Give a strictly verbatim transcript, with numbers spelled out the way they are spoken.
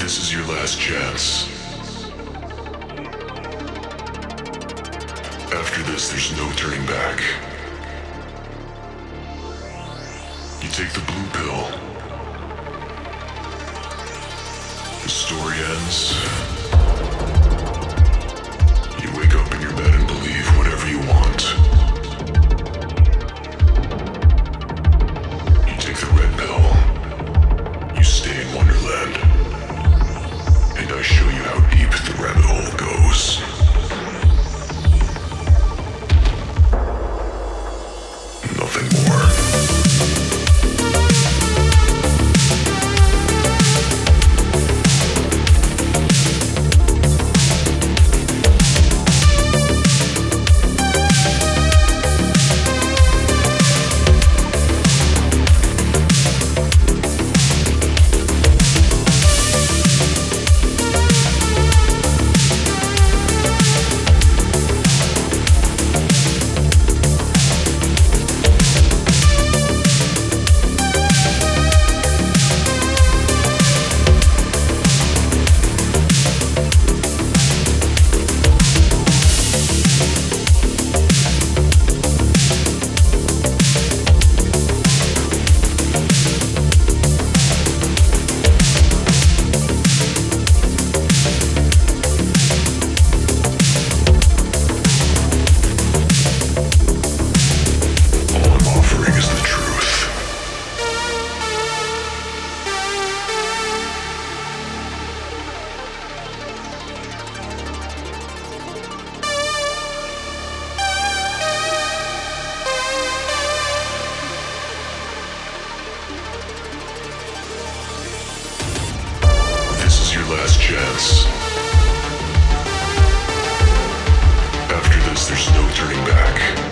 This is your last chance. After this, there's no turning back. You take the blue pill. The story ends. You wake up in your bed and believe whatever you want. You take the red pill. You stay in Wonderland. And I show you how deep the rabbit hole goes. Nothing more. Last chance. After this, there's no turning back.